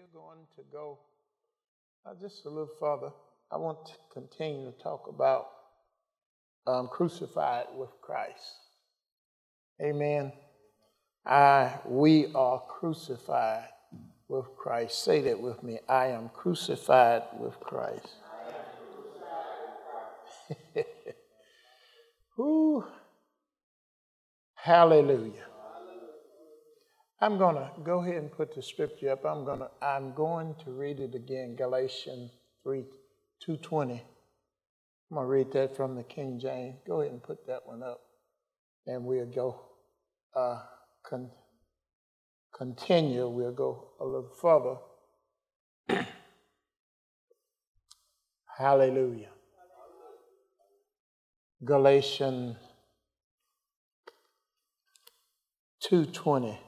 we're going to go just a little further. I want to continue to talk about crucified with Christ. Amen. We are crucified with Christ. Say that with me. I am crucified with Christ. Ooh. Hallelujah. I'm going to go ahead and put the scripture up. I'm going to read it again, Galatians 2:20. I'm going to read that from the King James. Go ahead and put that one up. And we'll go continue. We'll go a little further. Hallelujah. Galatians 2:20.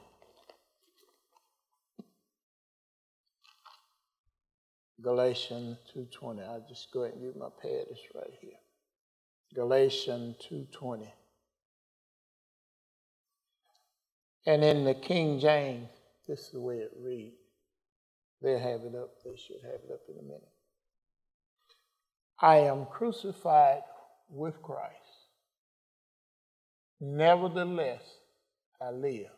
Galatians 2:20. I'll just go ahead and use my pad. It's right here. Galatians 2:20. And in the King James, this is the way it reads. They'll have it up. They should have it up in a minute. I am crucified with Christ. Nevertheless, I live.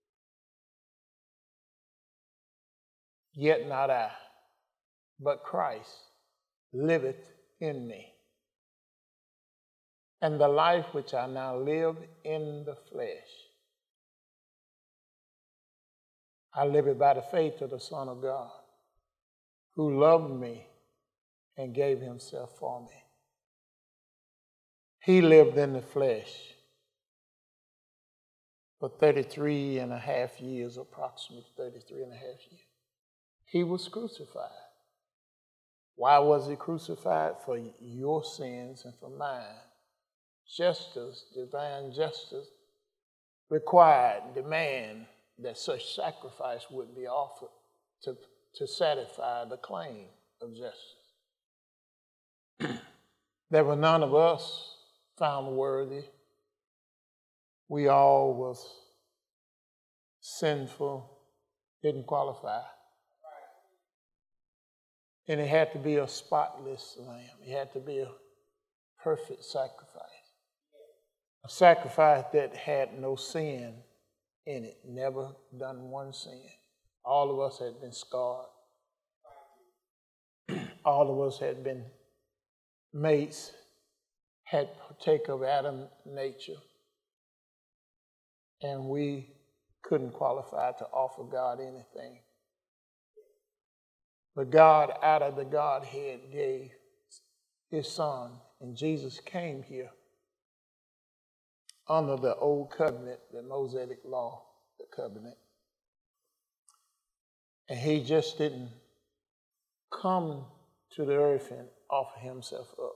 Yet not I, but Christ liveth in me. And the life which I now live in the flesh, I live it by the faith of the Son of God, who loved me and gave himself for me. He lived in the flesh for 33 and a half years, approximately 33 and a half years. He was crucified. Why was he crucified? For your sins and for mine. Justice, divine justice, required, demand that such sacrifice would be offered to satisfy the claim of justice. There were none of us found worthy. We all was sinful, didn't qualify. And it had to be a spotless lamb. It had to be a perfect sacrifice. A sacrifice that had no sin in it, never done one sin. All of us had been scarred. All of us had been mates, had partake of Adam's nature. And we couldn't qualify to offer God anything. But God, out of the Godhead, gave his Son, and Jesus came here under the old covenant, the Mosaic law, the covenant. And he just didn't come to the earth and offer himself up.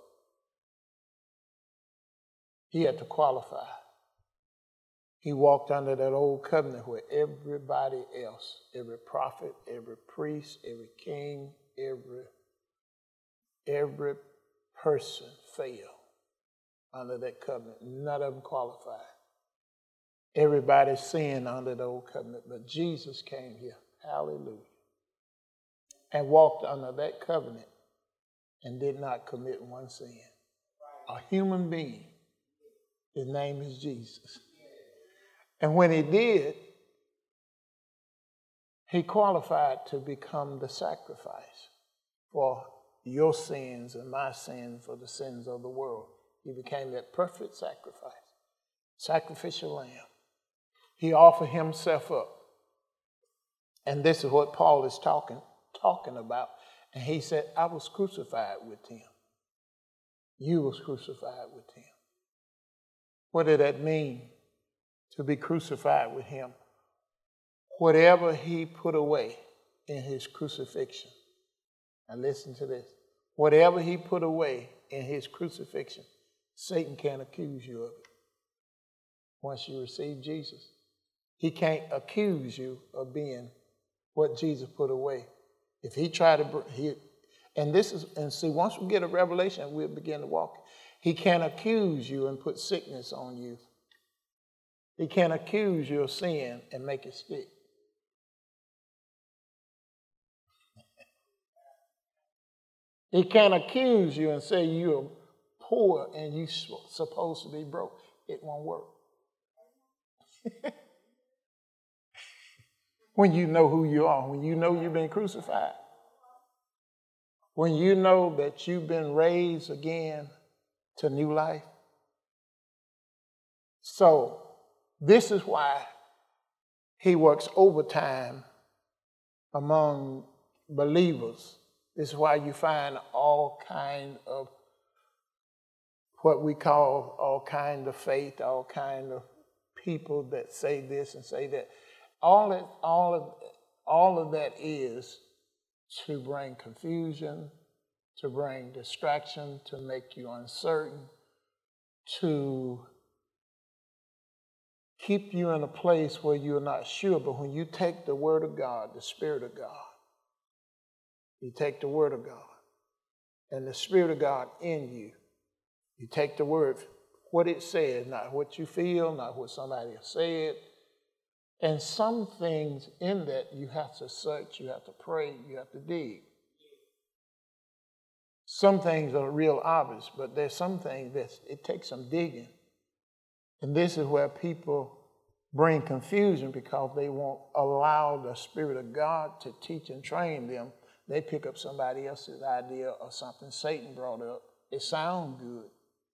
He had to qualify. He walked under that old covenant where everybody else, every prophet, every priest, every king, every person failed under that covenant. None of them qualified. Everybody sinned under the old covenant, but Jesus came here, hallelujah, and walked under that covenant and did not commit one sin. A human being. His name is Jesus. And when he did, he qualified to become the sacrifice for your sins and my sins, for the sins of the world. He became that perfect sacrifice, sacrificial lamb. He offered himself up. And this is what Paul is talking about. And he said, I was crucified with him. You was crucified with him. What did that mean? To be crucified with him. Whatever he put away in his crucifixion. Now listen to this. Whatever he put away in his crucifixion, Satan can't accuse you of it. Once you receive Jesus, he can't accuse you of being what Jesus put away. If he tried to, see, once we get a revelation, we'll begin to walk. He can't accuse you and put sickness on you. He can't accuse you of sin and make it stick. He can't accuse you and say you're poor and you're supposed to be broke. It won't work. When you know who you are, when you know you've been crucified, when you know that you've been raised again to new life. So this is why he works overtime among believers. This is why you find all kind of what we call all kind of faith, all kind of people that say this and say that. All of that is to bring confusion, to bring distraction, to make you uncertain, to keep you in a place where you're not sure. But when you take the Word of God, the Spirit of God, you take the Word of God and the Spirit of God in you, you take the Word, what it says, not what you feel, not what somebody has said. And some things in that you have to search, you have to pray, you have to dig. Some things are real obvious, but there's some things that it takes some digging. And this is where people bring confusion because they won't allow the Spirit of God to teach and train them. They pick up somebody else's idea or something Satan brought up. It sounds good.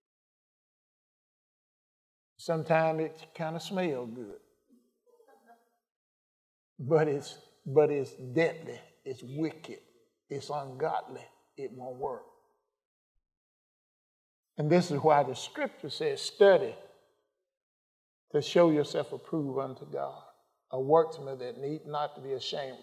Sometimes it kind of smells good. But it's deadly, it's wicked, it's ungodly, it won't work. And this is why the scripture says, study to show yourself approved unto God, a workman that need not to be ashamed,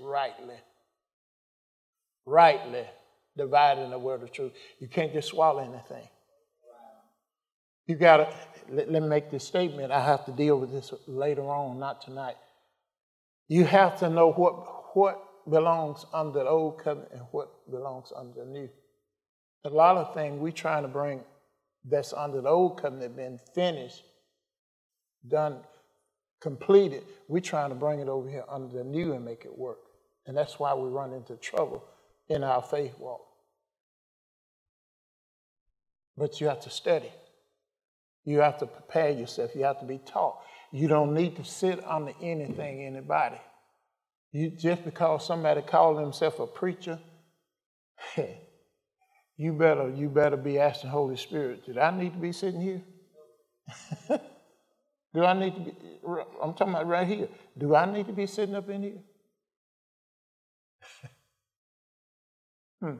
rightly dividing the word of truth. You can't just swallow anything. You got to, let me make this statement. I have to deal with this later on, not tonight. You have to know what belongs under the old covenant and what belongs under the new. A lot of things we're trying to bring that's under the old covenant been finished, done, completed. We're trying to bring it over here under the new and make it work. And that's why we run into trouble in our faith walk. But you have to study. You have to prepare yourself. You have to be taught. You don't need to sit under anything, anybody. You just because somebody calls himself a preacher, you better be asking Holy Spirit, did I need to be sitting here? Do I need to be, I'm talking about right here. Do I need to be sitting up in here?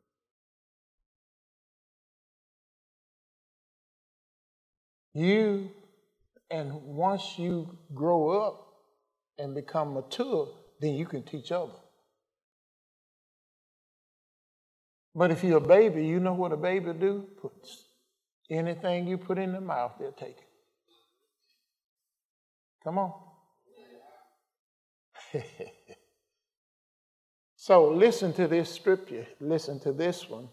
And once you grow up and become mature, then you can teach others. But if you're a baby, you know what a baby do? Anything you put in their mouth, they'll take it. Come on. So listen to this scripture. Listen to this one.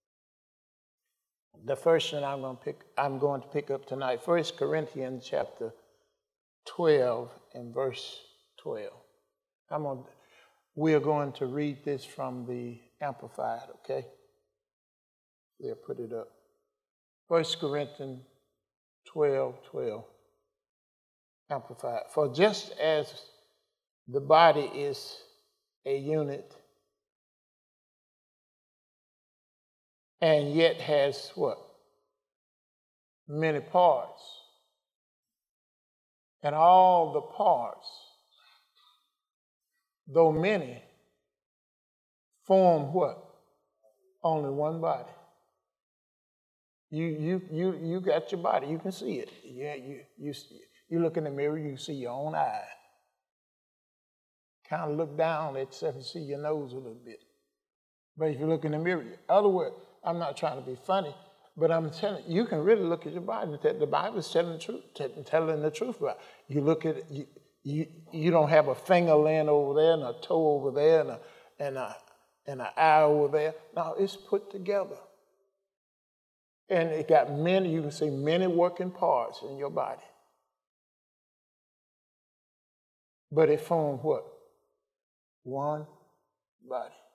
The first one I'm going to pick up tonight. 1 Corinthians chapter 12 and verse 12. We are going to read this from the Amplified, okay? They'll put it up. 1 Corinthians 12:12. Amplified. For just as the body is a unit and yet has what? Many parts. And all the parts, though many, form what? Only one body. You got your body. You can see it. Yeah, you look in the mirror, you see your own eye. Kind of look down at yourself and see your nose a little bit. But if you look in the mirror, in other words, I'm not trying to be funny, but I'm telling you, you can really look at your body. The Bible is telling the truth, telling the truth about it. You look at it, you don't have a finger laying over there and a toe over there and an eye over there. No, it's put together. And it got many, you can see many working parts in your body. But it forms what? One body.